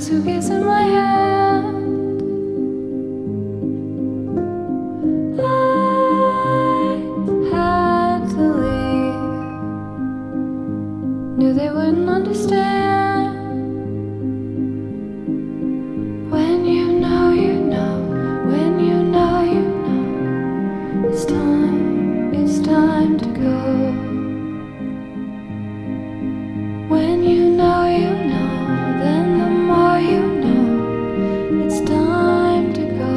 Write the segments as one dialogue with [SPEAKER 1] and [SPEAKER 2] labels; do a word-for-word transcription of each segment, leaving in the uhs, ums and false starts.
[SPEAKER 1] suitcase in my hand. I had to leave. Knew they wouldn't understand. When you know, you know. When you know, you know. It's time, it's time to go. When you know, you know. Then the more you know, it's time to go.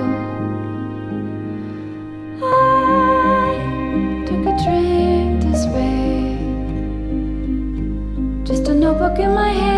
[SPEAKER 1] I took a drink this way, just a notebook in my hand.